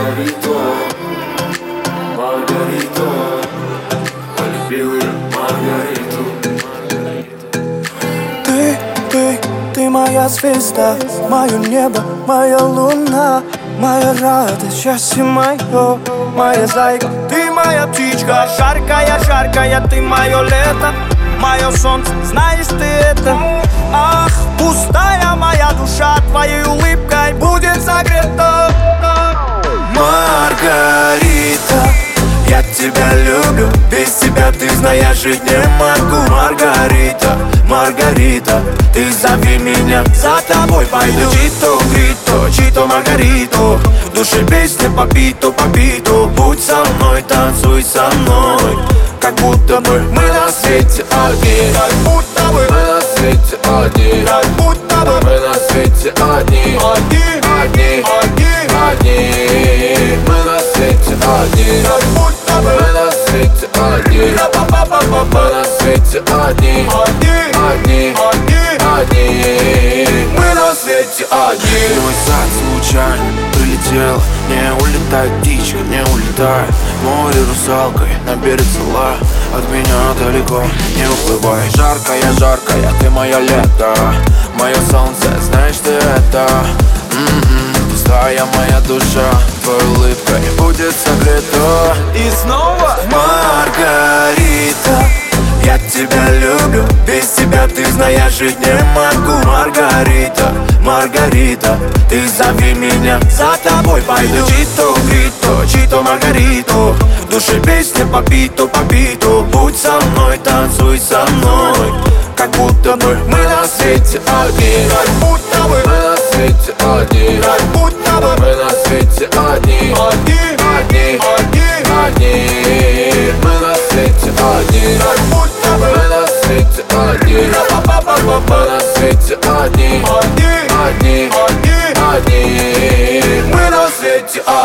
Маргарито, Маргарито, полюбил я Маргариту. Ты моя звезда, мое небо, моя луна, моя радость, счастье мое, моя зайка. Ты моя птичка, жаркая, жаркая, ты мое лето, мое солнце, знаешь ты это. Ах, пустая моя душа, твоей улыбкой будет согрета. Маргарита, я тебя люблю, без тебя ты знаешь, жить не могу. Маргарита, Маргарита, ты зови меня, за тобой пойду. Чито, грито, чито, Маргарито, в душе песня по биту, по биту. Будь со мной, танцуй со мной, как будто бы мы на свете одни. Как будто бы мы на свете одни. Как будто бы мы на свете одни. Одни, одни, одни. Мы на свете одни. Как будто бы мы на свете одни. Мы на свете одни. Одни, одни. Мы на свете одни. Мой сад случайно прилетела, не улетает птичка, не улетает. Море русалкой на берег села, от меня далеко не уплывай. Жаркая, жаркая, ты моя лето, мое солнце, знаешь ты это. Пустая моя душа, твоей улыбкой будет согрета. И снова Маргарита, я тебя люблю, без тебя ты знаешь, жить не могу. Маргарита, Маргарита, ты зови меня, за тобой пойду. Чито, грито, чито, Маргарито, в душе песня по биту, по биту. Будь со мной, танцуй со мной, как будто бы мы на свете одни. Как будто бы мы на свете одни. Как будто бы мы на свете одни. Одни, одни, мы на свете одни. Как будто бы мы на свете одни. Мы на свете одни. Одни, одни, мы на свете одни.